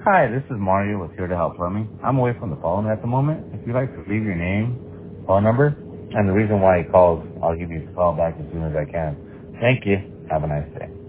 Hi, this is Mario with Here to Help Plumbing. I'm away from the phone at the moment. If you'd like to leave your name, phone number, and the reason why he calls, I'll give you a call back as soon as I can. Thank you. Have a nice day.